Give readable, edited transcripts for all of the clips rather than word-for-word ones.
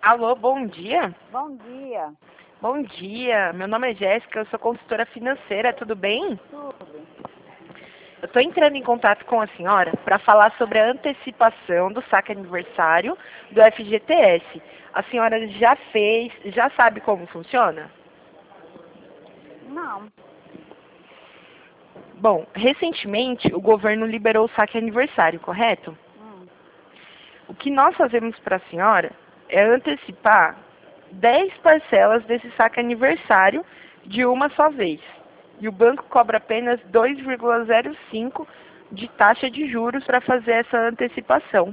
Alô, bom dia. Bom dia. Bom dia. Meu nome é Jéssica, eu sou consultora financeira, tudo bem? Tudo. Eu estou entrando em contato com a senhora para falar sobre a antecipação do saque aniversário do FGTS. A senhora já fez, já sabe como funciona? Não. Bom, recentemente o governo liberou o saque aniversário, correto? O que nós fazemos para a senhora é antecipar 10 parcelas desse saque aniversário de uma só vez. E o banco cobra apenas 2,05 de taxa de juros para fazer essa antecipação.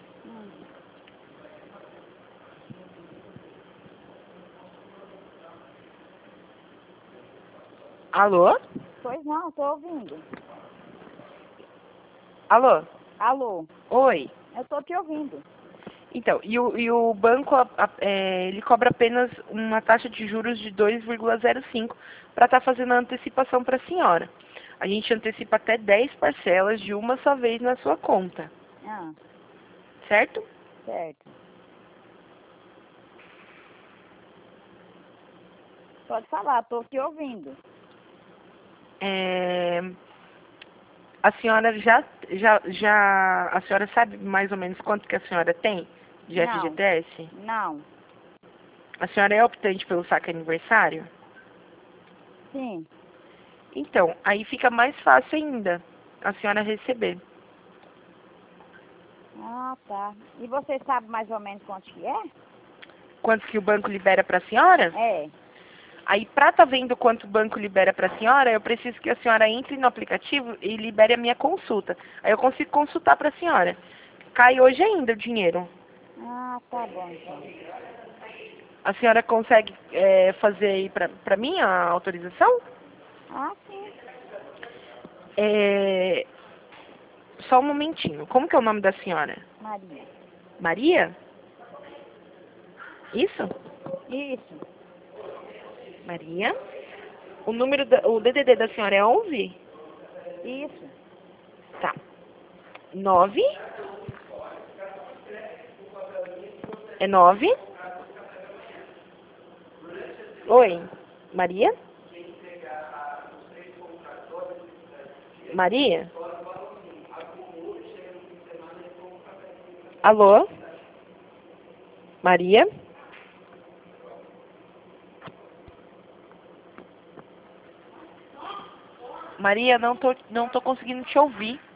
Alô? Pois não, tô ouvindo. Alô? Alô, Oi. eu tô te ouvindo. Então, e o banco ele cobra apenas uma taxa de juros de 2,05 para estar fazendo a antecipação para a senhora. A gente antecipa até 10 parcelas de uma só vez na sua conta, Ah, certo? certo. Pode falar, tô te ouvindo. É, a senhora a senhora sabe mais ou menos quanto que a senhora tem de Não, FGTS? não. A senhora é optante pelo saque aniversário? Sim. Então, aí fica mais fácil ainda a senhora receber. Ah, tá. E você sabe mais ou menos quanto que é? Quanto que o banco libera para a senhora? É. Aí, para estar vendo quanto o banco libera para a senhora, eu preciso que a senhora entre no aplicativo e libere a minha consulta. Aí eu consigo consultar para a senhora. Cai hoje ainda o dinheiro. Ah, tá bom então. A senhora consegue fazer aí para mim a autorização? Ah, sim. É, só um momentinho. Como que é o nome da senhora? Maria. Maria? Isso? Isso. Maria? O DDD da senhora é 11? Isso. Tá. 9? É 9? Oi, Maria? Maria? Alô? Maria? Maria, não tô conseguindo te ouvir.